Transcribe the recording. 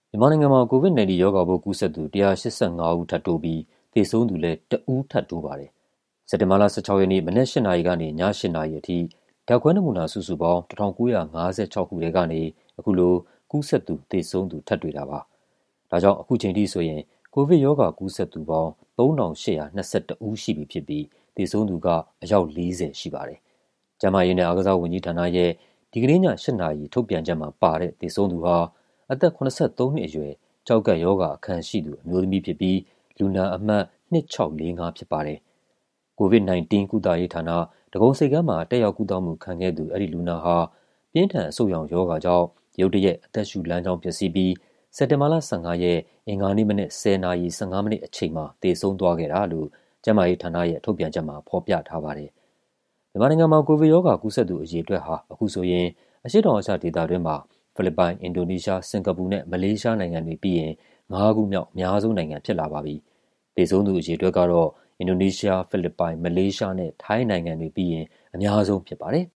မြန်မာနိုင်ငံမှာ COVID-19 ရောဂါပိုးကူးစက်သူ185ဦးထပ်တိုးပြီးသေဆုံးသူလည်း1ဦးထပ်တိုးပါတယ်။စက်တင်ဘာလ16ရက်နေ့မနက်8နာရီကနေည8နာရီအထိဓာတ်ခွဲနမူနာစုစုပေါင်း1956ခုထဲကနေအခုလိုကူးစက်သူသေဆုံးသူထပ်တွေ့တာပါ။ဒါကြောင့်အခုချိန်ထိဆိုရင်ကိုဗစ်ရောဂါကူးစက်သူပေါင်း3822ဦးရှိပြီဖြစ်ပြီးသေဆုံးသူကအယောက်40ရှိပါတယ်။ကျန်းမာရေးနဲ့အားကစားဝန်ကြီးဌာနရဲ့ဒီကနေ့ည8နာရီထုတ်ပြန်ချက်မှာပါတဲ့သေဆုံးသူဟာအသက်83နှစ်အရွယ်ကျောက်ကပ်ရောဂါအခံရှိသူအမျိုးသမီးဖြစ်ပြီးလူနာအမှတ်2645ဖြစ်ပါတယ်။ COVID-19 ကုသရေးဌာနဒဂုံဆိပ်ကမ်းမှာတက်ရောက်ကုသမှုခံခဲ့သူအဲ့ဒီလူနာဟာပြင်းထန်အဆုတ်ရောင်ရောဂါကြောင့်ရုတ်တရက်အသက်ရှူလမ်းကြောင်းပျက်စီးပြီးစက်တင်ဘာလ15ရက်အင်္ဂါနေ့မနက်10:15မိနစ်အချိန်မှာသေဆုံးသွားခဲ့တာလို့ကျန်းမာရေးဌာနရဲ့ထုတ်ပြန်ချက်မှာဖော်ပြထားပါတယ်။မြန်မာနိုင်ငံမှာကိုဗစ်ရောဂါကူးစက်သူအရေအတွက်ဟာအခုဆိုရင်အရှေ့တောင်အာရှဒေသတွင်းမှာဖိလစ်ပိုင်၊အင်ဒိုနီးရှား၊စင်ကာပူနဲ့မလေးရှားနိုင်ငံတွေပြီးရင်5ခုမြောက်အများဆုံးနိုင်ငံဖြစ်လာပါပြီ။သေဆုံးသူအရေအတွက်ကတော့အင်ဒိုနီးရှား၊ဖိလစ်ပိုင်၊မလေးရှားနဲ့ထိုင်းနိုင်ငံတွေပြီးရင်အများဆုံးဖြစ်ပါတယ်